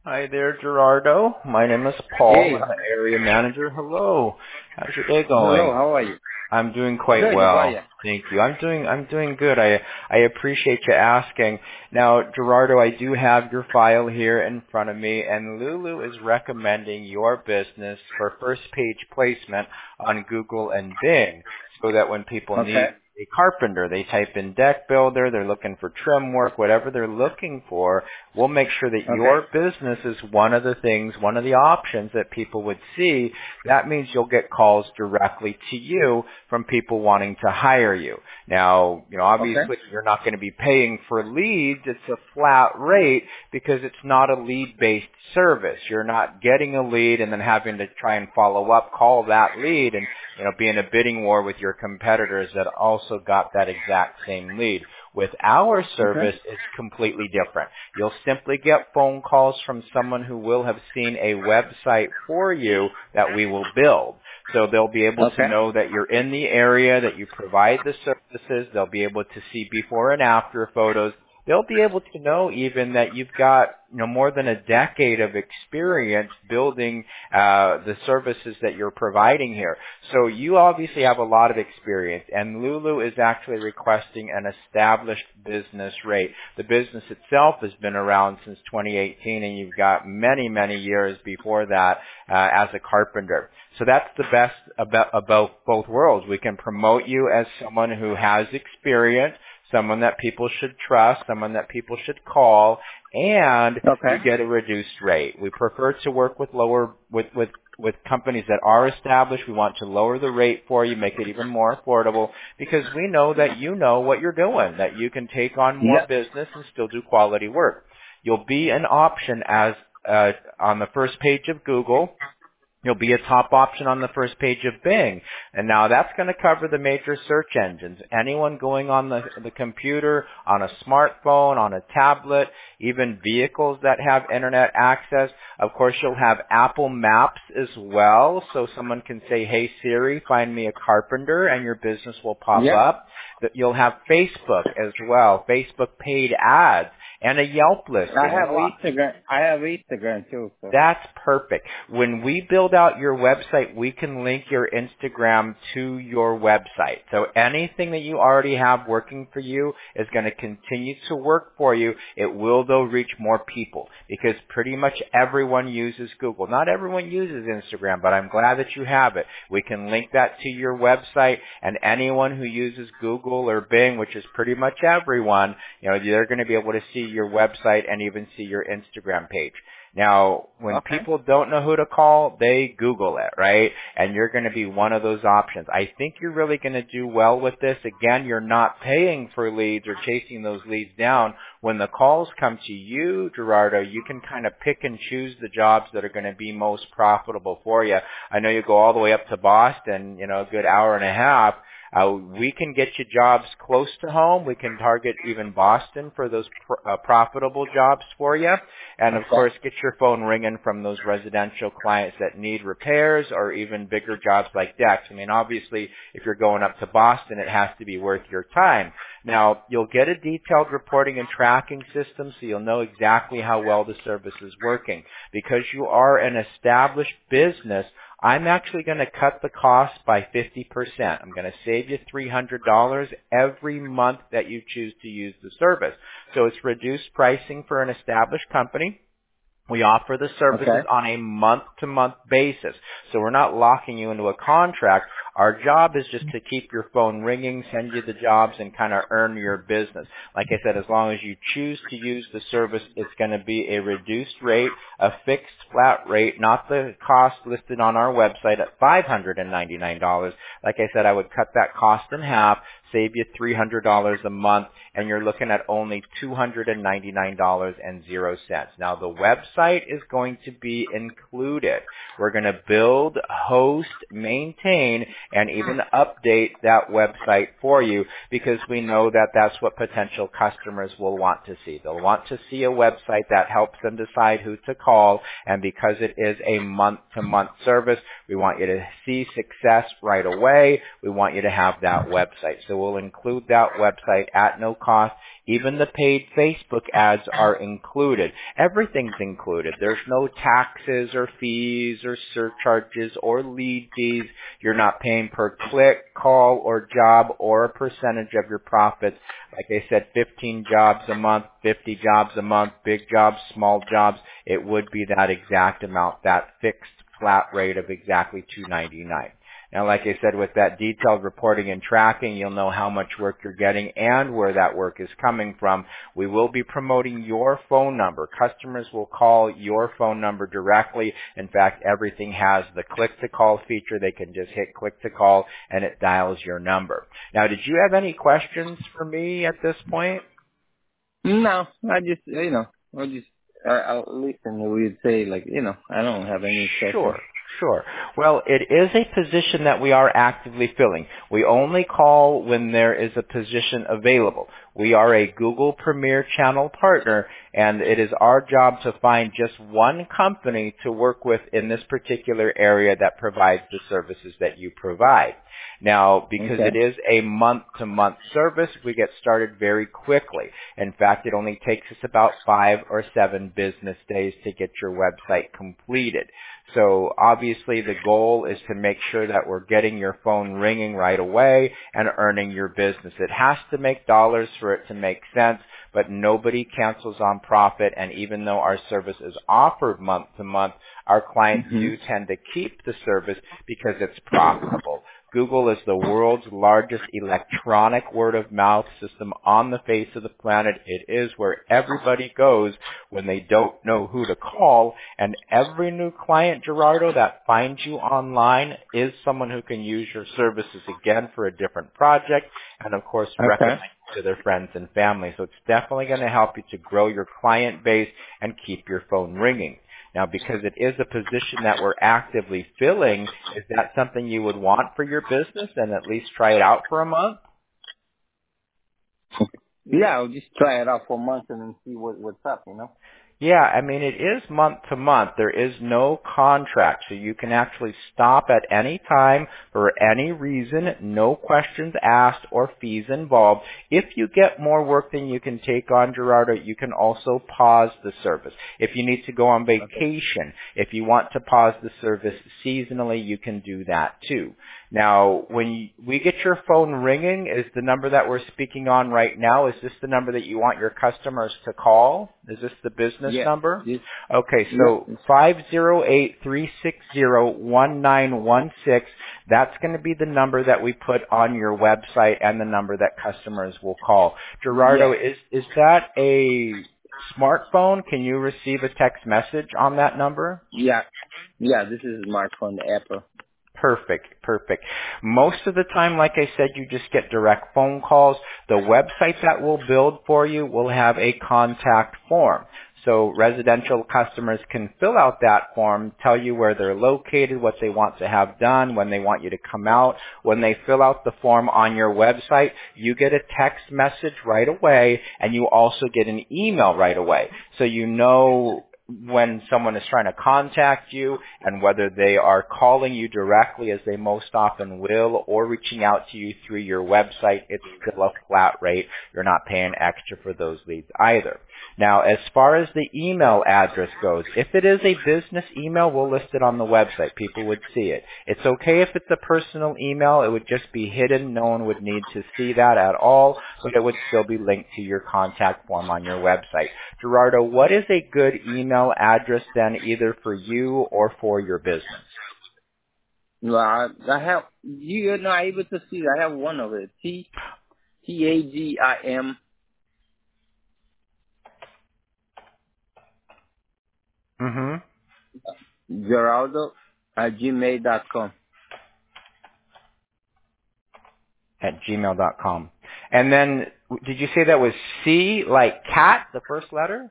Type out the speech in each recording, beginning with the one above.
Hi there, Gerardo. My name is Paul. Hey. I'm the area manager. Hello. How's your day Hello, going? how are you? I'm doing quite Good, how are well. you? Thank you. I'm doing good. I appreciate you asking. Now, Gerardo, I do have your file here in front of me, and Lulu is recommending your business for first page placement on Google and Bing, so that when people Okay. need a carpenter, they type in deck builder, they're looking for trim work, whatever they're looking for, we'll make sure that Okay. your business is one of the things, one of the options that people would see. That means you'll get calls directly to you from people wanting to hire you. Now, Okay. obviously you're not going to be paying for leads. It's a flat rate because it's not a lead-based service. You're not getting a lead and then having to try and follow up, call that lead and, be in a bidding war with your competitors that also got that exact same lead. With our Okay. service, it's completely different. You'll simply get phone calls from someone who will have seen a website for you that we will build. So they'll be able to Okay. know that you're in the area, that you provide the services. They'll be able to see before and after photos. They'll be able to know even that you've got, more than a decade of experience building the services that you're providing here. So you obviously have a lot of experience, and Lulu is actually requesting an established business rate. The business itself has been around since 2018, and you've got many, many years before that as a carpenter. So that's the best about both worlds. We can promote you as someone who has experience, someone that people should trust, someone that people should call, and Okay. you get a reduced rate. We prefer to work with with companies that are established. We want to lower the rate for you, make it even more affordable, because we know that you know what you're doing, that you can take on more Yep. business and still do quality work. You'll be an option as on the first page of Google. You'll be a top option on the first page of Bing. And now that's going to cover the major search engines. Anyone going on the computer, on a smartphone, on a tablet, even vehicles that have internet access. Of course, you'll have Apple Maps as well. So someone can say, hey Siri, find me a carpenter, and your business will pop Yep. up. You'll have Facebook as well, Facebook paid ads, and a Yelp I listing. And have Instagram. I have Instagram too, so. that's perfect. When we build out your website, we can link your Instagram to your website. So anything that you already have working for you is going to continue to work for you. It will, though, reach more people because pretty much everyone uses Google. Not everyone uses Instagram, but I'm glad that you have it. We can link that to your website, and anyone who uses Google or Bing, which is pretty much everyone, they're going to be able to see your website and even see your Instagram page. Now, when Okay. people don't know who to call, they Google it, right? And you're going to be one of those options. I think you're really going to do well with this. Again, you're not paying for leads or chasing those leads down. When the calls come to you, Gerardo, you can kind of pick and choose the jobs that are going to be most profitable for you. I know you go all the way up to Boston, a good hour and a half. We can get you jobs close to home. We can target even Boston for those profitable jobs for you. And of Okay. course, get your phone ringing from those residential clients that need repairs or even bigger jobs like decks. I mean, obviously, if you're going up to Boston, it has to be worth your time. Now, you'll get a detailed reporting and tracking system so you'll know exactly how well the service is working. Because you are an established business, I'm actually going to cut the cost by 50%. I'm going to save you $300 every month that you choose to use the service. So it's reduced pricing for an established company. We offer the services Okay. on a month-to-month basis. So we're not locking you into a contract. Our job is just to keep your phone ringing, send you the jobs, and kind of earn your business. Like I said, as long as you choose to use the service, it's going to be a reduced rate, a fixed flat rate, not the cost listed on our website at $599. Like I said, I would cut that cost in half, save you $300 a month, and you're looking at only $299.00. Now, the website is going to be included. We're going to build, host, maintain, and even update that website for you because we know that that's what potential customers will want to see. They'll want to see a website that helps them decide who to call, and because it is a month-to-month service, we want you to see success right away. We want you to have that website. So we'll include that website at no cost Even the paid Facebook ads are included. Everything's included. There's no taxes or fees or surcharges or lead fees. You're not paying per click, call, or job or a percentage of your profits. Like I said, 15 jobs a month, 50 jobs a month, big jobs, small jobs. It would be that exact amount, that fixed flat rate of exactly $2.99. Now, like I said, with that detailed reporting and tracking, you'll know how much work you're getting and where that work is coming from. We will be promoting your phone number. Customers will call your phone number directly. In fact, everything has the click-to-call feature. They can just hit click-to-call and it dials your number. Now, did you have any questions for me at this point? No, I just, I'll listen. We'd say, like, I don't have any questions. Sure, sure. Well, it is a position that we are actively filling. We only call when there is a position available. We are a Google Premier Channel partner, and it is our job to find just one company to work with in this particular area that provides the services that you provide. Now, because it is a month-to-month service, we get started very quickly. In fact, it only takes us about 5 or 7 business days to get your website completed. So obviously the goal is to make sure that we're getting your phone ringing right away and earning your business. It has to make dollars for it to make sense, but nobody cancels on profit. And even though our service is offered month to month, our clients do tend to keep the service because it's profitable. Google is the world's largest electronic word-of-mouth system on the face of the planet. It is where everybody goes when they don't know who to call, and every new client, Gerardo, that finds you online is someone who can use your services again for a different project, and of course recommend to their friends and family. So it's definitely going to help you to grow your client base and keep your phone ringing. Now, because it is a position that we're actively filling, is that something you would want for your business and at least try it out for a month? Yeah, I'll just try it out for a month and then see what's up, Yeah, I mean, it is month to month. There is no contract, so you can actually stop at any time for any reason, no questions asked or fees involved. If you get more work than you can take on, Gerardo, you can also pause the service. If you need to go on vacation, if you want to pause the service seasonally, you can do that too. Now, when we get your phone ringing, is the number that we're speaking on right now, is this the number that you want your customers to call? Is this the business number? Yes. Okay, so 508-360-1916, that's going to be the number that we put on your website and the number that customers will call. Gerardo, is that a smartphone? Can you receive a text message on that number? Yeah, this is a smartphone, the Apple. Perfect. Most of the time, like I said, you just get direct phone calls. The website that we'll build for you will have a contact form. So residential customers can fill out that form, tell you where they're located, what they want to have done, when they want you to come out. When they fill out the form on your website, you get a text message right away, and you also get an email right away. So you know when someone is trying to contact you and whether they are calling you directly, as they most often will, or reaching out to you through your website, it's still a flat rate. You're not paying extra for those leads either. Now, as far as the email address goes, if it is a business email, we'll list it on the website. People would see it. It's okay if it's a personal email. It would just be hidden. No one would need to see that at all, but it would still be linked to your contact form on your website. Gerardo, what is a good email address then, either for you or for your business? Well, I have, you're not able to see, I have one of it. Tagim Geraldo at gmail.com. At gmail.com. And then, did you say that was C, like cat, the first letter?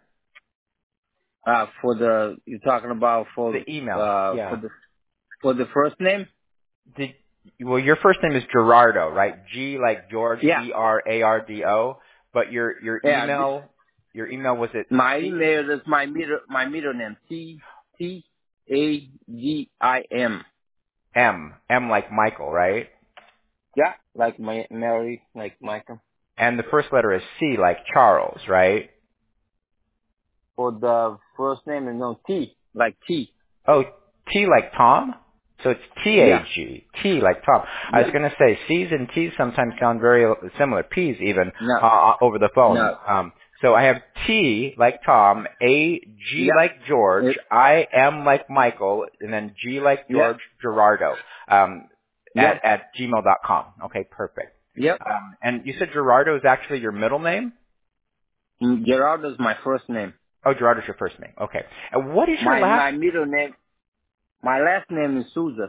You're talking about for the email, yeah. For the first name? Well, your first name is Gerardo, right? G like George, Yeah. Gerardo. But your email, was it? My email is my middle name. Tagim. M like Michael, right? Yeah, like Mary, like Michael. And the first letter is C, like Charles, right? For the first name is no T, like T. Oh, T like Tom? So it's Yeah. T-A-G. T like Tom. I was Yeah. going to say C's and T's sometimes sound very similar. P's even, No. over the phone. No. So I have T like Tom, A-G Yeah. like George, It, I-M like Michael, and then G like yeah. George, Gerardo, Yep. at gmail.com. Okay, perfect. Yep. And you said Gerardo is actually your middle name? Gerardo is my first name. Oh, Gerardo's your first name. Okay. And what is your My last? middle name, my last name is Souza.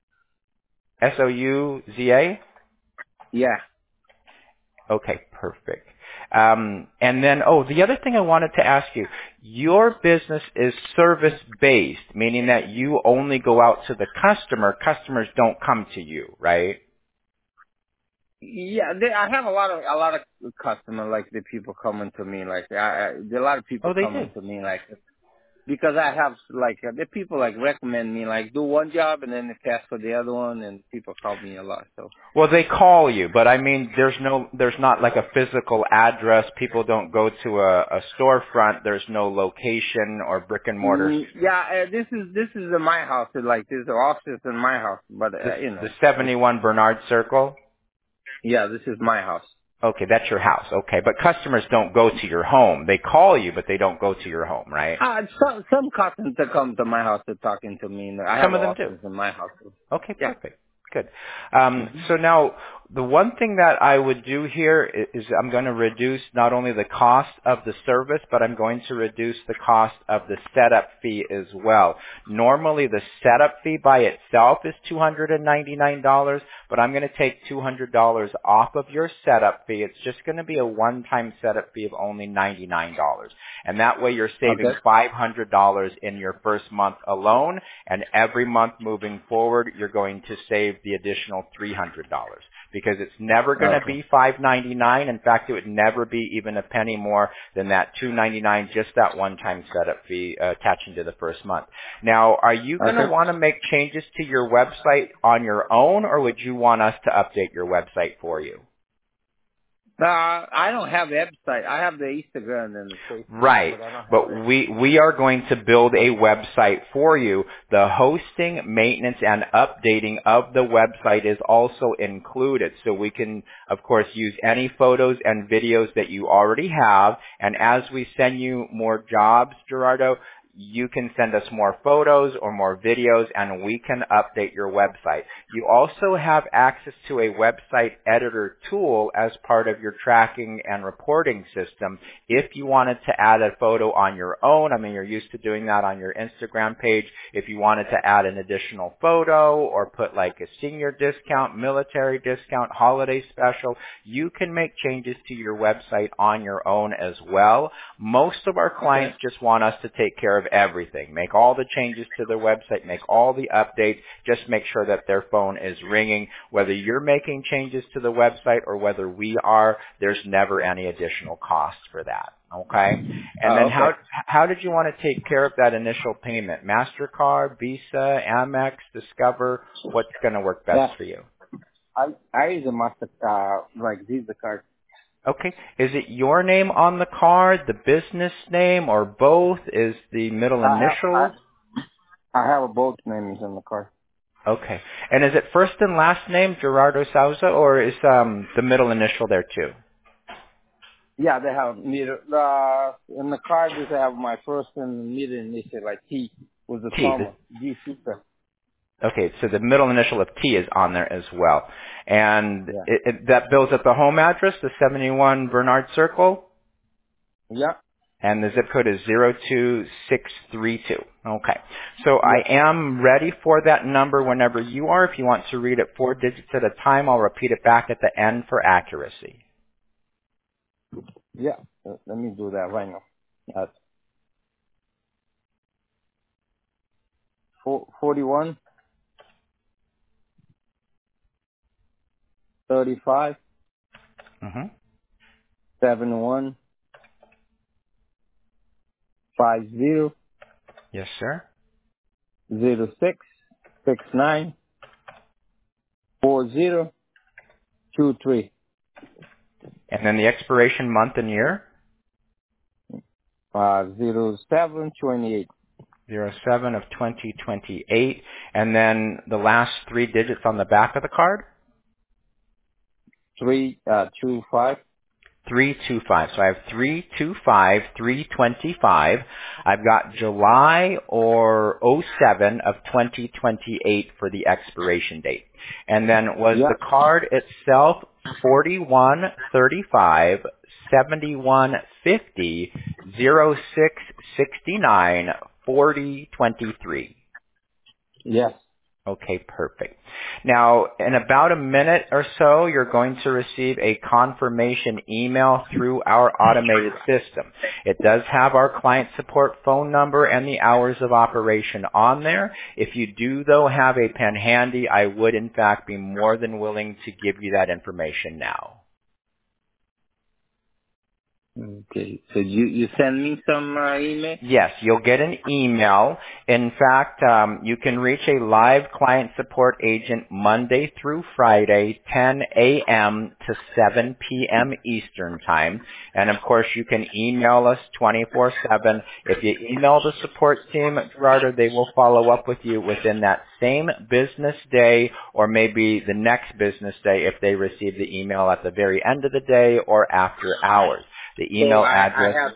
S-O-U-Z-A? Yeah. Okay, perfect. And then, the other thing I wanted to ask you, your business is service-based, meaning that you only go out to the customer. Customers don't come to you, right? Yeah, I have a lot of customers, like the people coming to me, like a lot of people Oh, they do. coming to me, like because I have like the people like recommend me, like do one job and then they pass for the other one, and people call me a lot. So Well, they call you, but I mean, there's not like a physical address. People don't go to a storefront. There's no location or brick and mortar. yeah, this is in my house. Like this is the office in my house, but The 71 Bernard Circle. yeah, this is my house. Okay, that's your house. Okay, but customers don't go to your home. They call you, but they don't go to your home, right? Some customers that come to my house are talking to me. And I have Some an of them do. office in my house. Okay, Yeah. perfect. Good. Hmm. So now, the one thing that I would do here is I'm going to reduce not only the cost of the service, but I'm going to reduce the cost of the setup fee as well. Normally, the setup fee by itself is $299, but I'm going to take $200 off of your setup fee. It's just going to be a one-time setup fee of only $99. And that way you're saving Okay. $500 in your first month alone, and every month moving forward, you're going to save the additional $300 because it's never going to Okay. be $599. In fact, it would never be even a penny more than that $299, just that one-time setup fee attaching to the first month. Now, are you going to Okay. want to make changes to your website on your own, or would you want us to update your website for you? I don't have a website. I have the Instagram and the Facebook, Right. but I don't have But it. we are going to build a website for you. The hosting, maintenance, and updating of the website is also included. So we can, of course, use any photos and videos that you already have. And as we send you more jobs, Gerardo, you can send us more photos or more videos and we can update your website. You also have access to a website editor tool as part of your tracking and reporting system. If you wanted to add a photo on your own, I mean, you're used to doing that on your Instagram page. If you wanted to add an additional photo or put like a senior discount, military discount, holiday special, you can make changes to your website on your own as well. Most of our Okay. clients just want us to take care of everything. Make all the changes to their website, make all the updates, just make sure that their phone is ringing. Whether you're making changes to the website or whether we are, there's never any additional cost for that. Okay? And then Okay. how did you want to take care of that initial payment? MasterCard, Visa, Amex, Discover? What's going to work best Yeah. for you? I use a master like Visa card. Okay. Is it your name on the card, the business name, or both? Is the middle I have initial? I have both names on the card. Okay. And is it first and last name, Gerardo Souza, or is the middle initial there too? Yeah, they have middle. In the card, they have my first and middle initial, like T with the T. summer. G super. Okay, so the middle initial of T is on there as well. And Yeah. that bill's at the home address, the 71 Bernard Circle? Yeah. And the zip code is 02632. Okay. So I Yeah. am ready for that number whenever you are. If you want to read it 4 digits at a time, I'll repeat it back at the end for accuracy. Yeah. Let me do that right now. That's 41, 35, Mm-hmm. 71, 50, Yes, sir. 06, 69, 40, 23. And then the expiration month and year? 0728. 07 of 2028. And then the last 3 digits on the back of the card? 325. 325. So I have 325, 325. I've got July or '07 of 2028 for the expiration date. And then was the card itself 4135 7150 0669 4023? Yes. Okay, perfect. Now, in about a minute or so, you're going to receive a confirmation email through our automated system. It does have our client support phone number and the hours of operation on there. If you do, though, have a pen handy, I would, in fact, be more than willing to give you that information now. Okay. So you send me some email? Yes, you'll get an email. In fact, you can reach a live client support agent Monday through Friday, 10 a.m. to 7 p.m. Eastern Time. And of course, you can email us 24/7. If you email the support team, Gerardo, they will follow up with you within that same business day or maybe the next business day if they receive the email at the very end of the day or after hours. The email address.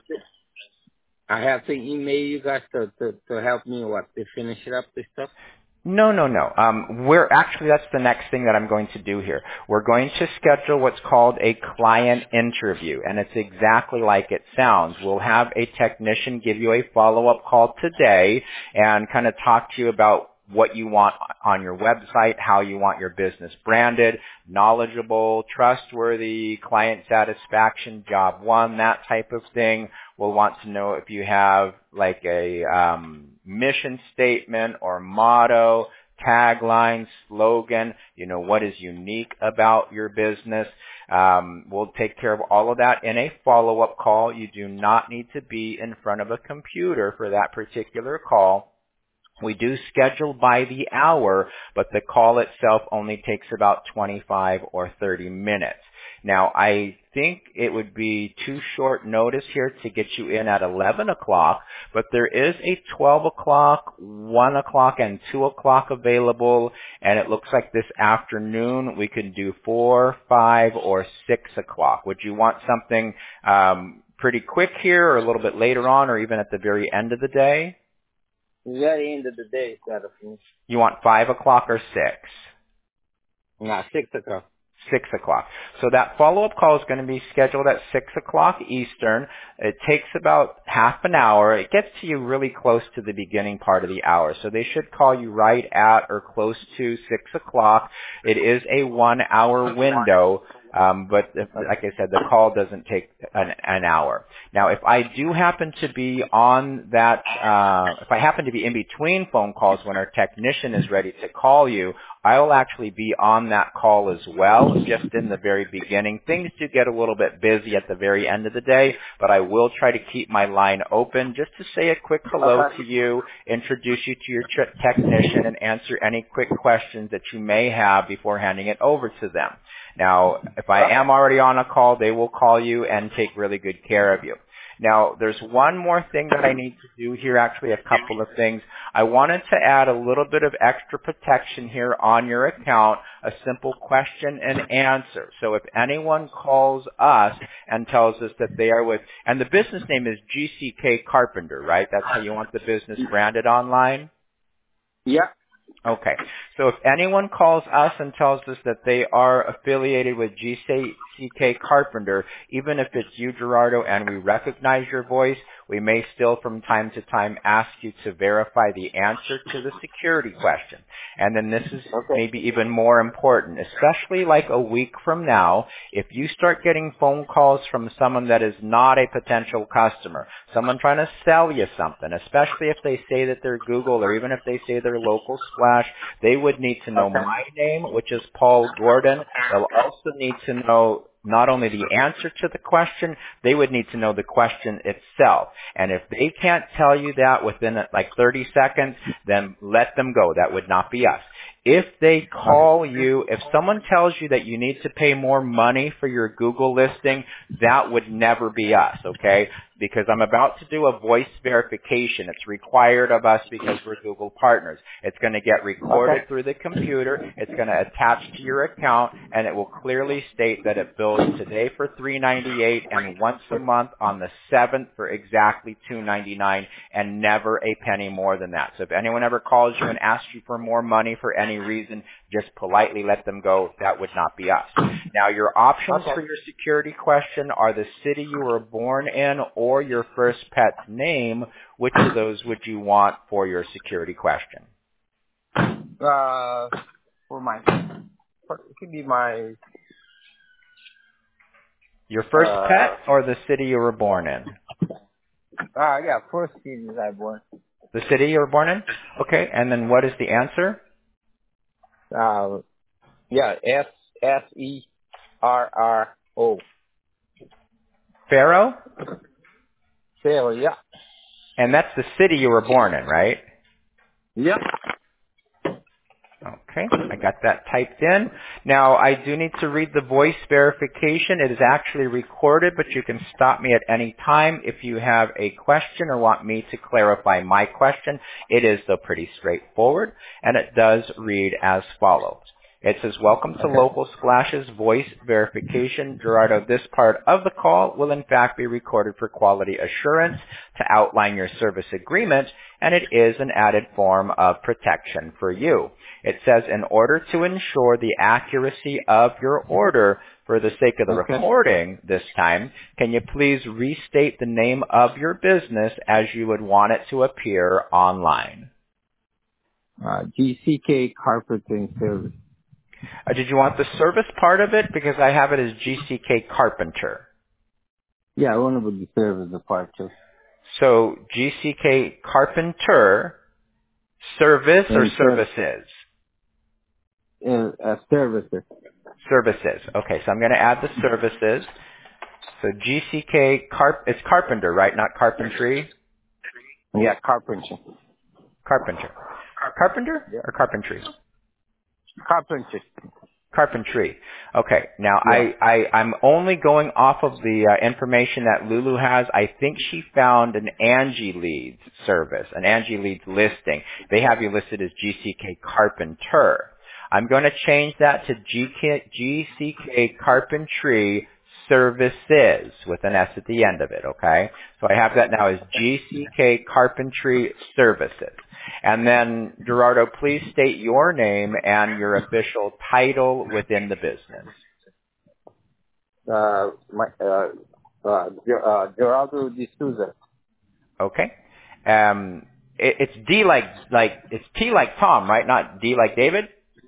I have to email you guys to help me to finish it up, this stuff? No. That's the next thing that I'm going to do here. We're going to schedule what's called a client interview, and it's exactly like it sounds. We'll have a technician give you a follow-up call today and kind of talk to you about what you want on your website, how you want your business branded, knowledgeable, trustworthy, client satisfaction, job one, that type of thing. We'll want to know if you have like a mission statement or motto, tagline, slogan, what is unique about your business. We'll take care of all of that in a follow-up call. You do not need to be in front of a computer for that particular call. We do schedule by the hour, but the call itself only takes about 25 or 30 minutes. Now, I think it would be too short notice here to get you in at 11 o'clock, but there is a 12 o'clock, 1 o'clock, and 2 o'clock available, and it looks like this afternoon we can do 4, 5, or 6 o'clock. Would you want something pretty quick here or a little bit later on or even at the very end of the day? Yeah, the end of the day is better for me. You want 5 o'clock or 6? No, 6 o'clock. 6 o'clock. So that follow-up call is going to be scheduled at 6 o'clock Eastern. It takes about half an hour. It gets to you really close to the beginning part of the hour. So they should call you right at or close to 6 o'clock. It is a 1-hour window. But like I said, the call doesn't take an hour. Now, if I do happen to be on that, if I happen to be in between phone calls when our technician is ready to call you, I will actually be on that call as well, just in the very beginning. Things do get a little bit busy at the very end of the day, but I will try to keep my line open just to say a quick hello to you, introduce you to your technician, and answer any quick questions that you may have before handing it over to them. Now, if I am already on a call, they will call you and take really good care of you. Now, there's one more thing that I need to do here, actually a couple of things. I wanted to add a little bit of extra protection here on your account, a simple question and answer. So if anyone calls us and tells us that they are with, and the business name is GCK Carpenter, right? That's how you want the business branded online? Yeah. Okay. So if anyone calls us and tells us that they are affiliated with GCK Carpenter, even if it's you, Gerardo, and we recognize your voice, we may still from time to time ask you to verify the answer to the security question. And then this is maybe even more important, especially like a week from now, if you start getting phone calls from someone that is not a potential customer, someone trying to sell you something, especially if they say that they're Google or even if they say they're local Splash, they would need to know my name, which is Paul Gordon. They'll also need to know not only the answer to the question, they would need to know the question itself. And if they can't tell you that within like 30 seconds, then let them go. That would not be us. If they call you, if someone tells you that you need to pay more money for your Google listing, that would never be us, okay? Because I'm about to do a voice verification. It's required of us because we're Google partners. It's going to get recorded through the computer. It's going to attach to your account, and it will clearly state that it bills today for $3.98 and once a month on the 7th for exactly $2.99 and never a penny more than that. So if anyone ever calls you and asks you for more money for any reason, just politely let them go. That would not be us. Now, your options for your security question are the city you were born in or your first pet's name. Which of those would you want for your security question? For it could be my. Your first pet or the city you were born in? Yeah, first city I born. The city you were born in? Okay, and then what is the answer? Yeah, Serro. Faro? Serro, yeah. And that's the city you were born in, right? Yep. Okay, I got that typed in. Now, I do need to read the voice verification. It is actually recorded, but you can stop me at any time if you have a question or want me to clarify my question. It is, though, pretty straightforward, and it does read as follows. It says, welcome to Local Splash's voice verification. Gerardo, this part of the call will in fact be recorded for quality assurance to outline your service agreement, and it is an added form of protection for you. It says, in order to ensure the accuracy of your order for the sake of the recording this time, can you please restate the name of your business as you would want it to appear online? GCK Carpentering Service. Did you want the service part of it? Because I have it as GCK Carpenter. Yeah, I want to put the service part too. So GCK Carpenter, service or services? Services. Services. Okay, so I'm going to add the services. So GCK it's carpenter, right? Not carpentry? Yeah, carpentry. Carpenter. Carpenter or carpentry? Carpentry. Carpentry. Okay. Now, Yeah. I'm only going off of the information that Lulu has. I think she found an Angie Leads service, an Angie Leads listing. They have you listed as GCK Carpenter. I'm going to change that to GCK Carpentry Services with an S at the end of it, okay? So I have that now as GCK Carpentry Services. And then, Gerardo, please state your name and your official title within the business. Gerardo de Souza. Okay. It's D it's T like Tom, right? Not D like David?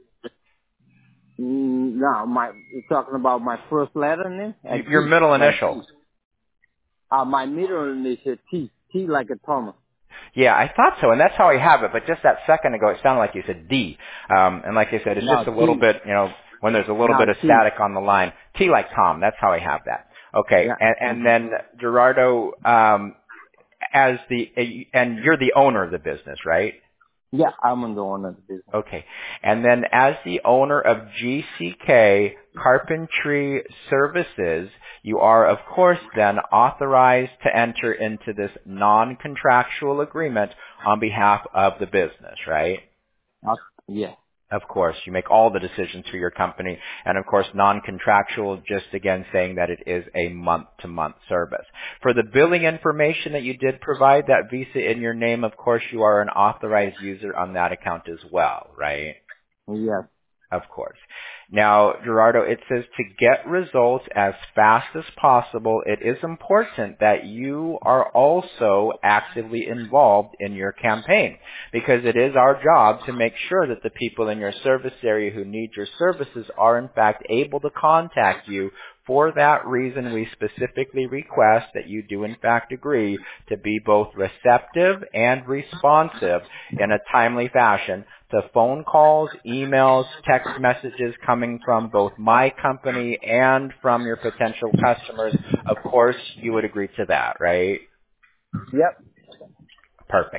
No, you're talking about my first letter name? Your middle initial. My middle initial T. T like a Thomas. Yeah, I thought so, and that's how I have it, but just that second ago, it sounded like you said D. And like I said, it's just a little bit, when there's a little bit of static on the line. T like Tom, that's how I have that. Okay, yeah. And then, Gerardo, and you're the owner of the business, right? Yeah, I'm the owner of the business. Okay. And then as the owner of GCK Carpentry Services, you are, of course, then authorized to enter into this non-contractual agreement on behalf of the business, right? Yeah. Of course, you make all the decisions for your company, and of course, non-contractual, just again saying that it is a month-to-month service. For the billing information that you did provide, that Visa in your name, of course, you are an authorized user on that account as well, right? Yes. Of course. Now, Gerardo, it says to get results as fast as possible, it is important that you are also actively involved in your campaign, because it is our job to make sure that the people in your service area who need your services are in fact able to contact you. For that reason, we specifically request that you do in fact agree to be both receptive and responsive in a timely fashion to phone calls, emails, text messages coming from both my company and from your potential customers. Of course, you would agree to that, right? Yep. Perfect.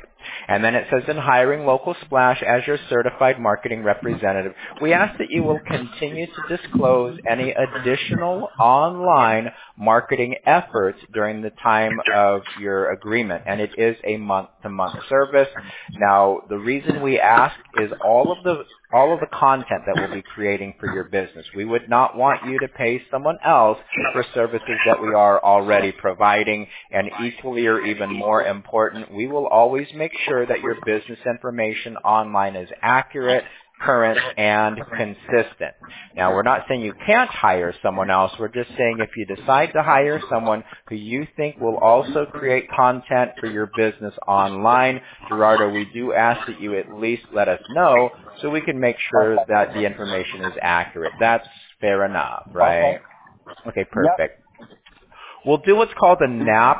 And then it says in hiring Local Splash as your certified marketing representative, we ask that you will continue to disclose any additional online marketing efforts during the time of your agreement. And it is a month-to-month service. Now, the reason we ask is all of the content that we'll be creating for your business. We would not want you to pay someone else for services that we are already providing. And equally or even more important, we will always make sure that your business information online is accurate, current, and consistent. Now, we're not saying you can't hire someone else. We're just saying if you decide to hire someone who you think will also create content for your business online, Gerardo, we do ask that you at least let us know so we can make sure that the information is accurate. That's fair enough, right? Okay, perfect. Yep. We'll do what's called a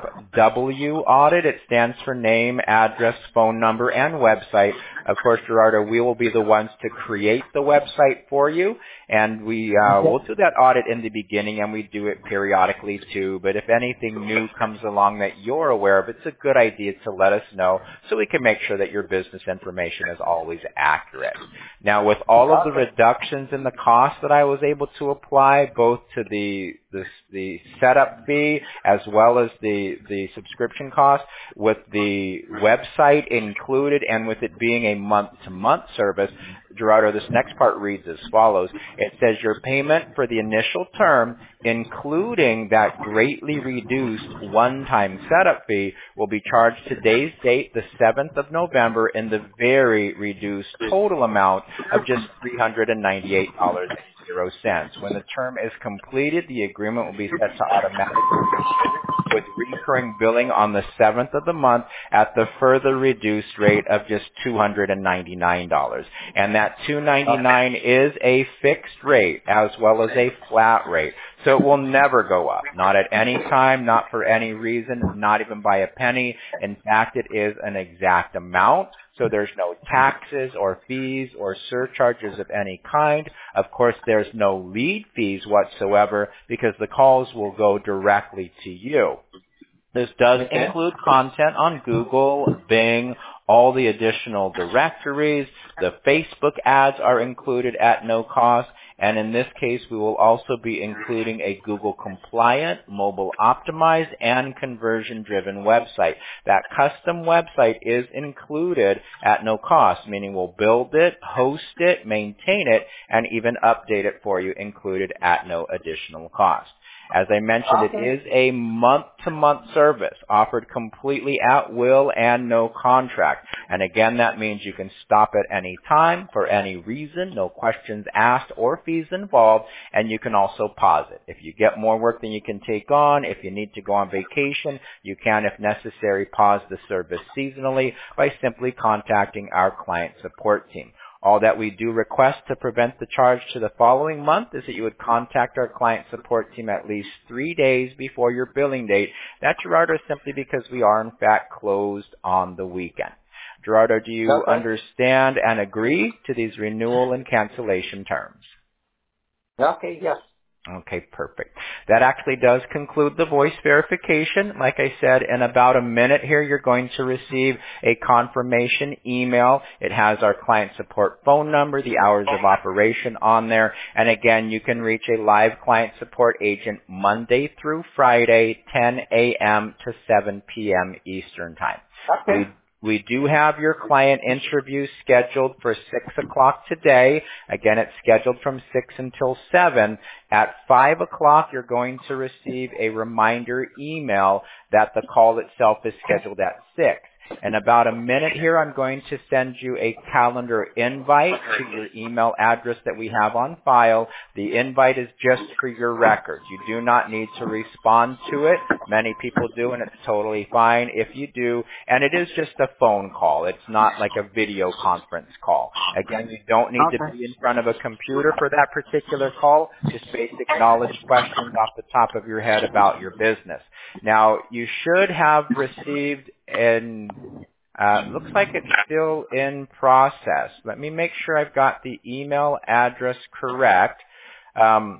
NAPW audit. It stands for name, address, phone number, and website. Of course, Gerardo, we will be the ones to create the website for you, and we'll do that audit in the beginning, and we do it periodically too. But if anything new comes along that you're aware of, it's a good idea to let us know so we can make sure that your business information is always accurate. Now, with all of the reductions in the cost that I was able to apply, both to the setup fee as well as the subscription cost, with the website included and with it being a month-to-month service, Gerardo, this next part reads as follows. It says your payment for the initial term, including that greatly reduced one-time setup fee, will be charged today's date, the 7th of November, in the very reduced total amount of just $398.00. When the term is completed, the agreement will be set to automatically with recurring billing on the 7th of the month at the further reduced rate of just $299. And that $299 is a fixed rate as well as a flat rate. So it will never go up, not at any time, not for any reason, not even by a penny. In fact, it is an exact amount. So there's no taxes or fees or surcharges of any kind. Of course, there's no lead fees whatsoever because the calls will go directly to you. This does include content on Google, Bing, all the additional directories. The Facebook ads are included at no cost. And in this case, we will also be including a Google compliant, mobile optimized, and conversion driven website. That custom website is included at no cost, meaning we'll build it, host it, maintain it, and even update it for you, included at no additional cost. As I mentioned, it is a month-to-month service offered completely at will and no contract. And again, that means you can stop at any time for any reason, no questions asked or fees involved, and you can also pause it. If you get more work than you can take on, if you need to go on vacation, you can, if necessary, pause the service seasonally by simply contacting our client support team. All that we do request to prevent the charge to the following month is that you would contact our client support team at least 3 days before your billing date. That, Gerardo, is simply because we are, in fact, closed on the weekend. Gerardo, do you understand and agree to these renewal and cancellation terms? Okay, yes. Okay, perfect. That actually does conclude the voice verification. Like I said, in about a minute here, you're going to receive a confirmation email. It has our client support phone number, the hours of operation on there. And again, you can reach a live client support agent Monday through Friday, 10 a.m. to 7 p.m. Eastern Time. Okay. We do have your client interview scheduled for 6 o'clock today. Again, it's scheduled from 6 until 7. At 5 o'clock, you're going to receive a reminder email that the call itself is scheduled at 6. In about a minute here, I'm going to send you a calendar invite to your email address that we have on file. The invite is just for your records. You do not need to respond to it. Many people do, and it's totally fine if you do. And it is just a phone call. It's not like a video conference call. Again, you don't need to be in front of a computer for that particular call. Just basic knowledge questions off the top of your head about your business. Now, you should have received and looks like it's still in process. Let me make sure I've got the email address correct. The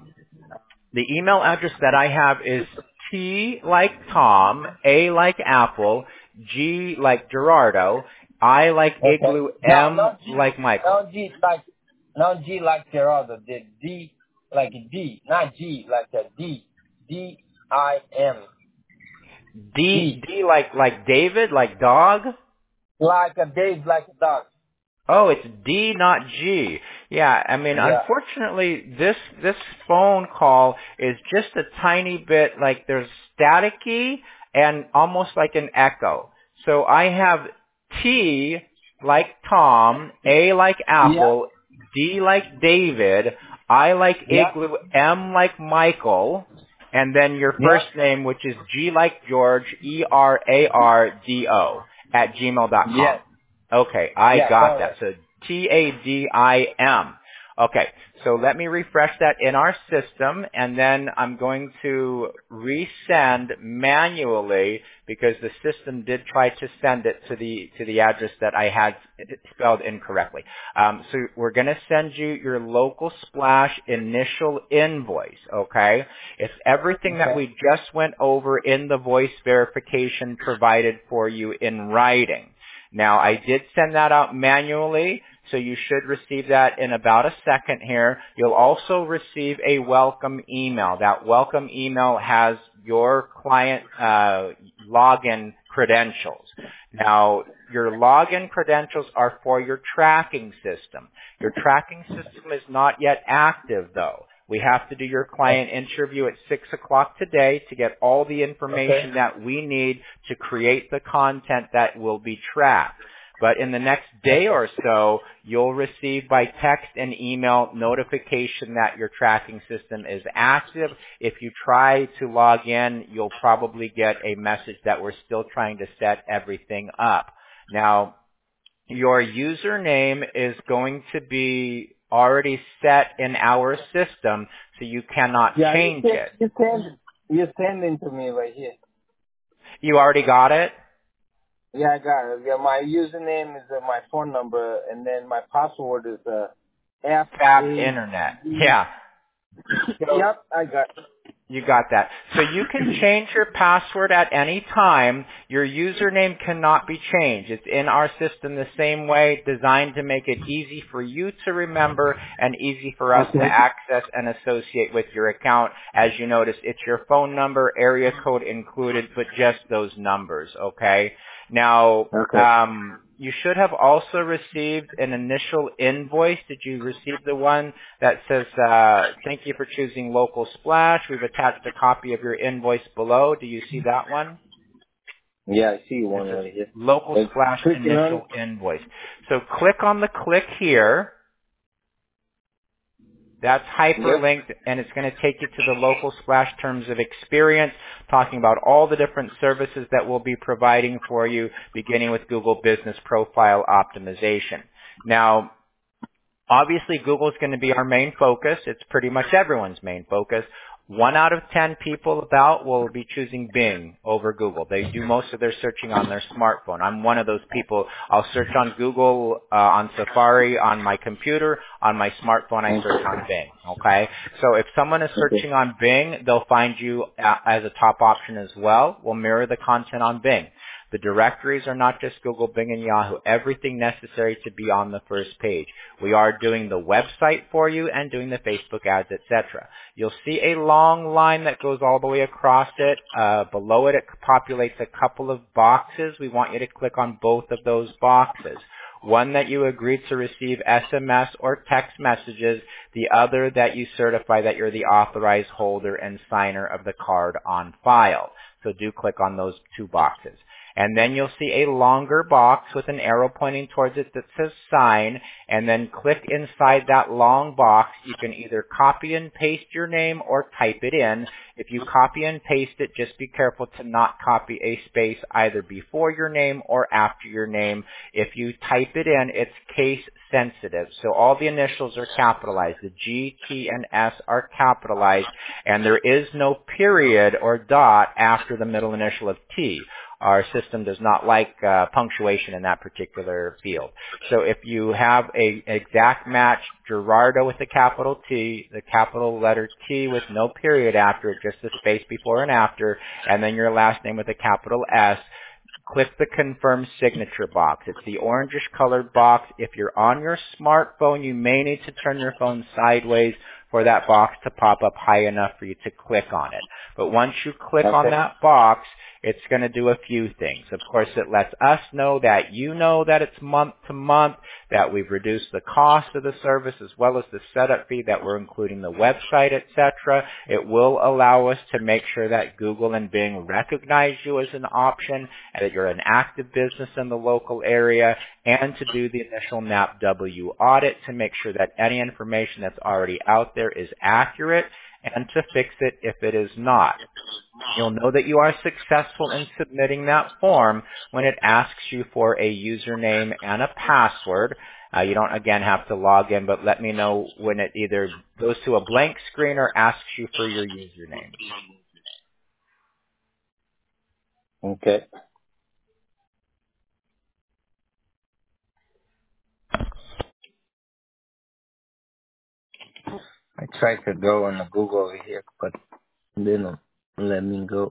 email address that I have is T like Tom, A like Apple, G like Gerardo, I like Okay. Igloo, Now, M like Michael. now G like Gerardo. The D like D, not G like a D. D-I-M. D. D like David, like dog? Like a Dave, like a dog. Oh, it's D, not G. Yeah, I mean, Yeah. unfortunately, this phone call is just a tiny bit like there's staticky and almost like an echo. So I have T like Tom, A like Yeah. Apple, D like David, I like Yeah. Igloo, M like Michael, and then your Yeah. first name, which is G like George, ERARDO at gmail.com. Yes. Okay, I Yeah, got that. correct. So TADIM. Okay, so let me refresh that in our system, and then I'm going to resend manually because the system did try to send it to the address that I had spelled incorrectly. So we're going to send you your local splash initial invoice. Okay, it's everything that Okay. we just went over in the voice verification provided for you in writing. Now, I did send that out manually, so you should receive that in about a second here. You'll also receive a welcome email. That welcome email has your client login credentials. Now, your login credentials are for your tracking system. Your tracking system is not yet active, though. We have to do your client interview at 6 o'clock today to get all the information Okay. that we need to create the content that will be tracked. But in the next day or so, you'll receive by text and email notification that your tracking system is active. If you try to log in, you'll probably get a message that we're still trying to set everything up. Now, your username is going to be already set in our system, so you cannot Yeah, change it. you send it to me right here. You already got it? Yeah, I got it. Yeah, my username is my phone number, and then my password is Fab FA. Internet. Yeah. Yep, I got it. You got that. So you can change your password at any time. Your username cannot be changed. It's in our system the same way, designed to make it easy for you to remember and easy for us to Okay. access and associate with your account. As you notice, it's your phone number, area code included, but just those numbers, okay? Now, Okay. you should have also received an initial invoice. Did you receive the one that says, thank you for choosing Local Splash? We've attached a copy of your invoice below. Do you see that one? Yeah, I see It one says right here. Local Splash Clicking on. initial invoice. So click on the click here. That's Yep. hyperlinked, and it's going to take you to the Local Splash Terms of Experience, talking about all the different services that we'll be providing for you, beginning with Google Business Profile Optimization. Now, obviously, Google is going to be our main focus. It's pretty much everyone's main focus. 1 out of 10 people about will be choosing Bing over Google. They do most of their searching on their smartphone. I'm one of those people. I'll search on Google, on Safari, on my computer. On my smartphone, I search on Bing. Okay? So if someone is Okay. searching on Bing, they'll find you as a top option as well. We'll mirror the content on Bing. The directories are not just Google, Bing, and Yahoo. Everything necessary to be on the first page. We are doing the website for you and doing the Facebook ads, etc. You'll see a long line that goes all the way across it. Below it, it populates a couple of boxes. We want you to click on both of those boxes. One that you agree to receive SMS or text messages. The other that you certify that you're the authorized holder and signer of the card on file. So do click on those two boxes. And then you'll see a longer box with an arrow pointing towards it that says sign, and then click inside that long box. You can either copy and paste your name or type it in. If you copy and paste it, just be careful to not copy a space either before your name or after your name. If you type it in, it's case sensitive. So all the initials are capitalized. The G, T, and S are capitalized, and there is no period or dot after the middle initial of T. Our system does not like punctuation in that particular field. So if you have a exact match, Gerardo with a capital T, the capital letter T with no period after it, just a space before and after, and then your last name with a capital S, click the confirm signature box. It's the orangish colored box. If you're on your smartphone, you may need to turn your phone sideways for that box to pop up high enough for you to click on it. But once you click on that box, it's going to do a few things. Of course, it lets us know that you know that it's month to month, that we've reduced the cost of the service as well as the setup fee, that we're including the website, etc. It will allow us to make sure that Google and Bing recognize you as an option and that you're an active business in the local area, and to do the initial NAPW audit to make sure that any information that's already out there is accurate, and to fix it if it is not. You'll know that you are successful in submitting that form when it asks you for a username and a password. You don't, again, have to log in, but let me know when it either goes to a blank screen or asks you for your username. Okay. I tried to go on the Google over here, but they don't let me go.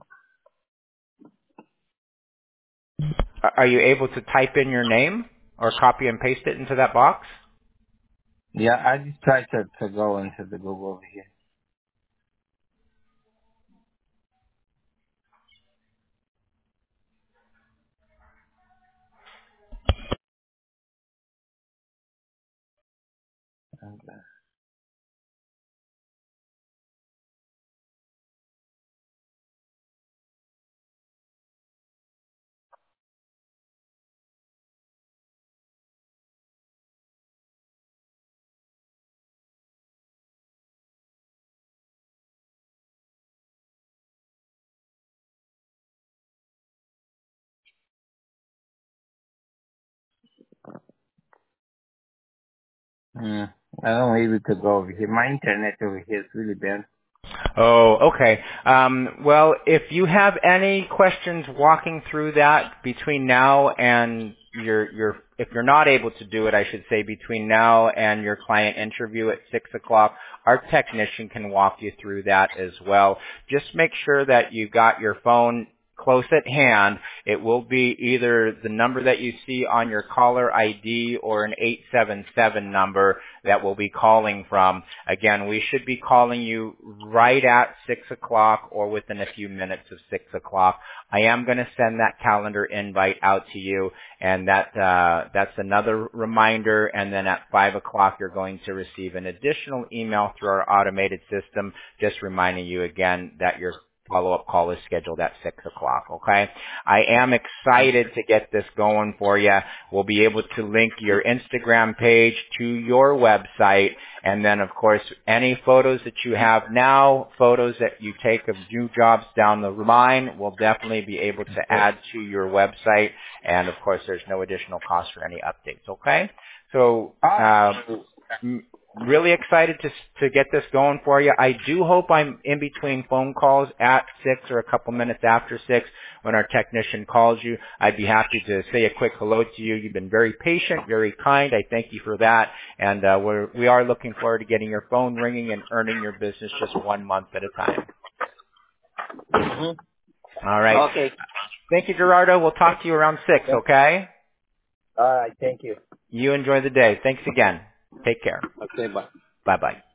Are you able to type in your name or copy and paste it into that box? Yeah, I just tried to go into the Google over here. Okay. I don't able to go over here. My internet over here is really bad. Oh, okay. Well, if you have any questions walking through that between now and if you're not able to do it, I should say, between now and your client interview at 6 o'clock, our technician can walk you through that as well. Just make sure that you got your phone close at hand. It will be either the number that you see on your caller ID or an 877 number that we'll be calling from. Again, we should be calling you right at 6 o'clock or within a few minutes of 6 o'clock. I am going to send that calendar invite out to you, and that's another reminder. And then at 5 o'clock, you're going to receive an additional email through our automated system just reminding you again that your follow-up call is scheduled at 6 o'clock, okay? I am excited to get this going for you. We'll be able to link your Instagram page to your website, and then, of course, any photos that you have now, photos that you take of new jobs down the line, we'll definitely be able to add to your website, and, of course, there's no additional cost for any updates, okay? So, really excited to get this going for you. I do hope I'm in between phone calls at 6 or a couple minutes after 6 when our technician calls you. I'd be happy to say a quick hello to you. You've been very patient, very kind. I thank you for that. And we are looking forward to getting your phone ringing and earning your business just 1 month at a time. All right. Okay. Thank you, Gerardo. We'll talk to you around 6, okay? All right. Thank you. You enjoy the day. Thanks again. Take care. Okay. Bye. Bye-bye.